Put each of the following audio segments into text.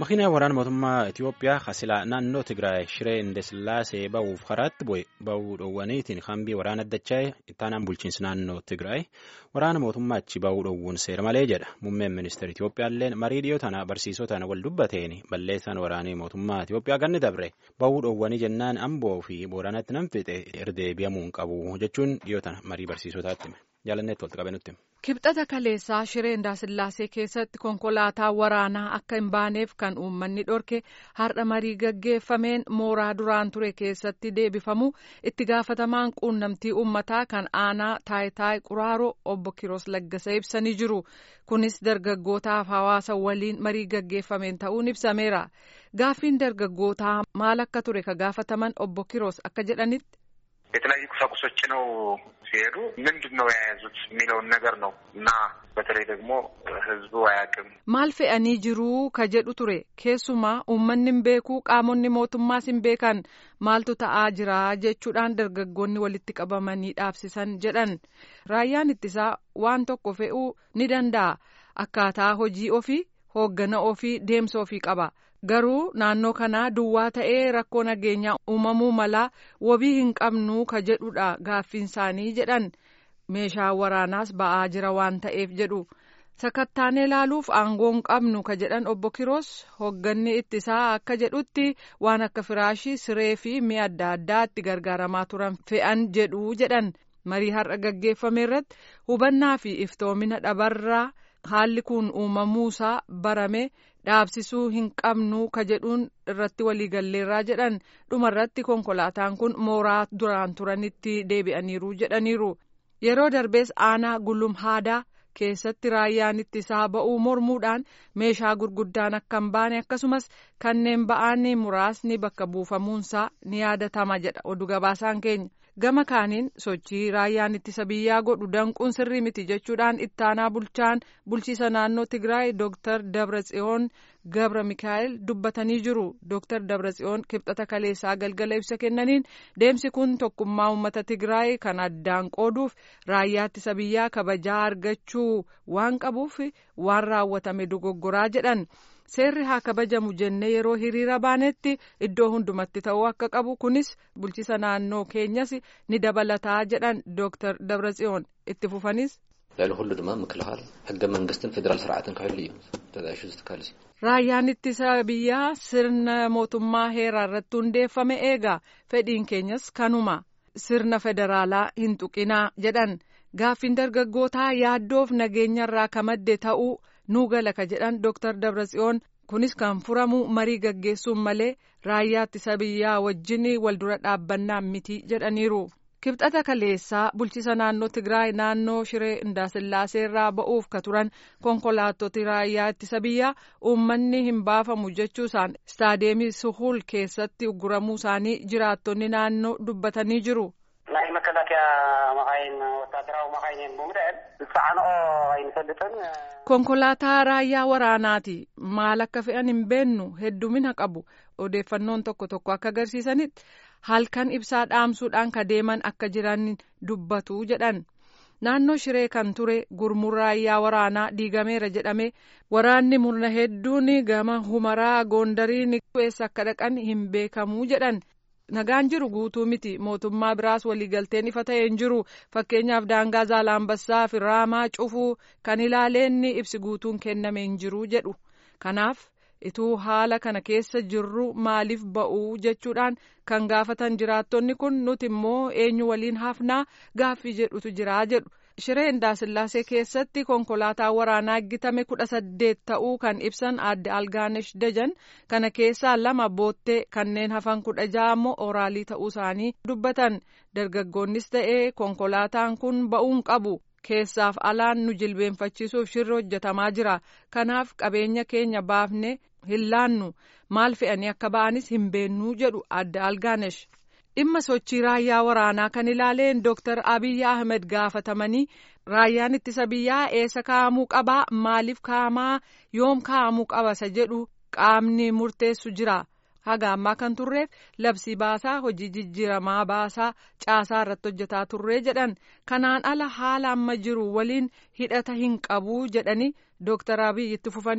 Makiina waraana mootummaa Itiyoophiyaa hasilaa naannoo Tigraay Shiree Indesillaasee ba'uuf karaatti ba'uu dhoowwaniitiin hambii waraana dacha'e ittaanaan bulchiinsa naannoo Tigraay waraana mootummaa achi ba'uu dhoowwuun seera malee jedha. Muummeen ministeera Itiyoophiyaallee marii dhiyoo tana barsiisotaan wal dubbateen balleessaan waraanii mootummaa Itiyoophiyaa ganni dabre ba'uu dhoowwanii jennaan Amboo fi Booranatti nan fixe irdeebi'amuu hin qabu jechuun dhiyoo tana marii barsiisotaatti jaalanneetti walitti qabee nutti. Kibxata kaleessaa Shiree Indaasillaasee keessatti konkolaataa waraanaa akka hin baaneef kan uummanni dhorke har'a marii gaggeeffameen mooraa duraan ture keessatti deebifamu itti gaafatamaan quunnamtii uummataa kan aanaa Taayitaay Quraaroo obbo Kiroos Laggasa ibsanii jiru. Kunis dargaggootaaf hawaasa waliin marii gaggeeffameen ta'uun ibsameera. Gaaffiin dargaggootaa maal akka ture ka gaafataman obbo Kiroos akka jedhanitti. የተለያዩ ቁሳቁሶች ነው ሲሄዱ ምንድነው የያዙት የሚለውን ነገር ነው እና በተለይ ደግሞ ህዝቡ አያውቅም maal fe'anii jiru ka jedhu ture keessumaa uummanni hin beeku qaamonni mootummaas hin beekan maaltu ta'aa jira jechuudhaan dargaggoonni walitti qabamanii dhaabsisan jedhan raayyaan ittisaa waan tokko fe'uu ni danda'a akkaataa hojii ofii hooggana ofii deemsa ofii qaba. Garuu naannoo kanaa duwwaa ta'ee rakkoo nageenyaa uumamuu malaa wabii hin qabnu ka jedhudha gaaffiin isaanii jedhan meeshaa waraanaas ba'aa jira waan ta'eef jedhu sakattaanee ilaaluuf aangoo hin qabnu ka jedhan obbo Kiroos hoogganni ittisaa akka jedhutti waan akka firaashii siree fi mi'a adda addaa itti gargaaramaa turan fe'an jedhu jedhan marii har'a gaggeeffame irratti hubannaa fi iftoomina dhabarraa haalli kun uumamuusaa barame. Dhaabsisuu hin qabnu ka jedhuun irratti waliigalleerraa jedhan dhumarratti konkolaataan kun mooraa duraan turanitti deebi'aniiru jedhaniiru. Yeroo darbees aanaa Gulumhaadaa keessatti raayyaan ittisaa ba'uu mormuudhaan meeshaa gurguddaan akka hin baane akkasumas kanneen ba'anii muraasni bakka buufamuunsaa ni yaadatama jedha oduu gabaasaan keenya. Gama kaaniin sochii raayyaan ittisa biyyaa godhu danquun sirrii miti jechuudhaan ittaanaa bulchaan bulchiisa naannoo Tigraay Dr. Dabratsiyoon Gabra Mikaa'el dubbatanii jiru. Dr. Dabratsiyoon kibxata kaleessaa galgala ibsa kennaniin deemsi kun tokkummaa uummata Tigraay kan addaan qooduuf raayyaa ittisa biyyaa kabajaa argachuu waan qabuuf waan raawwatame dogoggoraa jedhan. Seerri haa kabajamu jennee yeroo hiriira baanetti iddoo hundumatti ta'uu akka qabu kunis bulchiisa naannoo keenyas ni dabalataa jedhan Dr. Dabratsiyoon itti fufanis. ለሁሉ ድማ ምክልኻል ሕገ መንግስትን ፌደራል ስርዓትን ክህሉ እዩ ተዳሹ ዝተካልሲ raayyaan ittisa biyyaa sirna mootummaa heeraa irratti hundeeffame eega fedhiin keenyas kanuma sirna federaalaa hin tuqinaa jedhan gaaffiin dargaggootaa yaaddoof nageenyarraa ka madde ta'uu nuu gala ka jedhan Dr. Dabratsiyoon kunis kan furamu marii gaggeessuun malee raayyaa ittisa biyyaa wajjin wal dura dhaabbannaa miti jedhaniiru. Kibxata kaleessaa bulchiisa naannoo Tigraay naannoo Shiree Indaasillaaseerraa ba'uuf ka turan konkolaattoti raayyaa ittisa biyyaa uummanni hin baafamu jechuusaan istaadeemii Suhul keessatti ugguramuu isaanii jiraattonni naannoo dubbatanii jiru. ናይ መከላከያ መካይን ወታደራዊ መካይን በሙዳል ተጻዕነኦ አይንፈልጥን konkolaataa raayyaa waraanaati maal akka fe'an hin beennu heddumina qabu odeeffannoon tokko akka agarsiisanitti halkan ibsaa dhaamsuudhaan ka deeman akka jiran dubbatu jedhan naannoo Shiree kan ture gurmuun raayyaa waraanaa diigameera jedhame waraanni murna hedduun gama Humaraa Gondariin eessa akka dhaqan hin beekamu jedhan. Nagaan jiru guutuu miti mootummaa biraas waliigalteen ifa ta'e hin jiru fakkeenyaaf daangaa Zaalambassaa fi Raamaa cufuu kan ilaaleen ibsi guutuun kenname hin jiru jedhu kanaaf ituu haala kana keessa jirru maaliif ba'uu jechuudhaan kan gaafatan jiraattonni kun nuti immoo eenyu waliin hafnaa gaaffii jedhutu jira jedhu. Shiree Indaasillaasee keessatti konkolaataa waraanaa gitame 18 ta'uu kan ibsan adde Algaanesh Dajan kana keessaa 2 boottee kanneen hafan 16 immoo oraalii ta'uu isaanii dubbatan dargaggoonnis ta'ee konkolaataan kun ba'uun qabu keessaaf alaan nu jilbeenfachiisuuf shirri hojjetamaa jira kanaaf qabeenya keenya baafne hin laannu maal fe'anii akka ba'anis hin beennuu jedhu adde Algaanesh. Dhimma sochii raayyaa waraanaa kan ilaaleen Dr. Abiy Ahmed gaafatamanii raayyaan ittisa biyyaa eessa kaa'amuu qabaa maaliif kaa'amaa yoom kaa'amuu qabasa jedhu qaamni murteessu jira haga ammaa kan turreef labsii baasaa hojii jijjiiramaa baasaa caasaa irratti hojjetaa turree jedhan kanaan ala haala amma jiru waliin hidhata hin qabu jedhani Dr. Abiy itti fufanis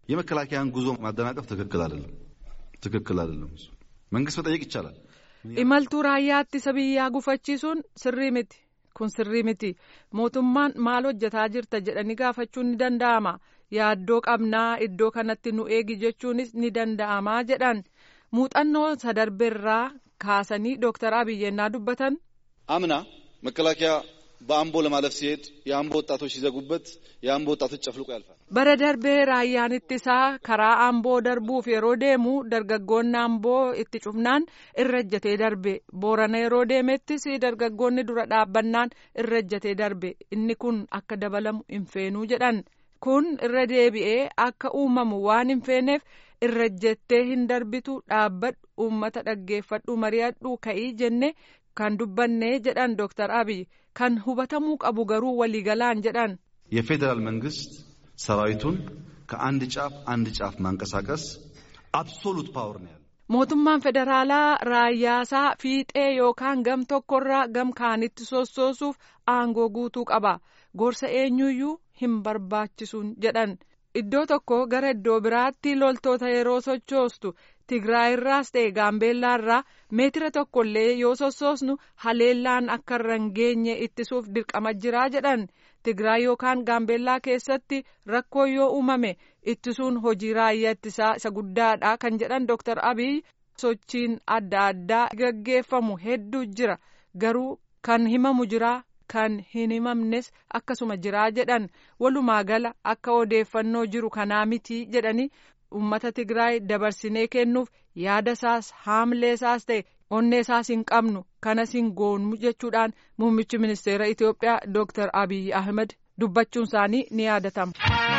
የመከላከያን ጉዞ ማደናቀፍ ትክክል አይደለም። መንግስት መጠየቅ ይቻላል። imaltuu raayyaa ittisa biyyaa gufachiisuun sirrii miti. kun sirrii miti. mootummaan maal hojjetaa jirta jedhanii gaafachuun ni danda'ama. yaaddoo qabnaa iddoo kanatti nu eegi jechuunis ni danda'amaa jedhan. muuxannoo sadarbeerraa kaasanii Dr. Abiy yennaa dubbatan አምና መከላከያ በአምቦ ለማለፍ ሲሄድ የአምቦ ወጣቶች ሲዘጉበት የአምቦ ወጣቶች ጨፍልቆ ያልፋል። bara darbee raayyaan ittisaa karaa amboo darbuuf yeroo deemu dargaggoonni amboo itti cufnaan irra ejjatee darbe. boorana yeroo deemettis dargaggoonni dura dhaabbannaan irra ejjatee darbe. inni kun akka dabalamu hin feenuu jedhan. kun irra deebi'ee akka uumamu waan hin feeneef irra ejjattee hin darbitu, dhaabbadhu, uummata dhaggeeffadhu, mari'adhu ka'ii jenne kan dubbanne jedhan Dr. Abiy. kan hubatamuu qabu garuu waliigalaan jedhan. የፌደራል መንግስት ሰራዊቱን ከአንድ ጫፍ ማንቀሳቀስ አብሶሉት ፓወር ነው ያለው። mootummaan federaalaa raayyaasaa fiixee yookaan gam tokkorraa gam kaanitti sossoosuuf aangoo guutuu qaba. gorsa eenyuyyuu hin barbaachisuun jedhan. iddoo tokko gara iddoo biraatti loltoota yeroo sochoostu Tigraayirraas ta'e Gaambeellaarraa meetira tokkollee yoo sossoosnu haleellaan akka irra hin geenye ittisuuf dirqama jiraa jedhan. Tigraay yookaan Gaambeellaa keessatti rakkoo yoo uumame ittisuun hojii raayyaa ittisaa isa guddaadha kan jedhan Dr. Abiy. sochiin adda addaa gaggeeffamu hedduu jira, garuu kan himamu jira, kan hin himamnes akkasuma jiraa jedhan. walumaa gala akka odeeffannoo jiru kanaa miti jedhanii uummata Tigraay dabarsinee kennuuf yaada isaas haamlee isaas ta'e onnee isaas hin qabnu, kanas hin goonu jechuudhaan muummichi ministeera Itoophiyaa Dr. Abiy Ahmed dubbachuun isaanii ni yaadatama.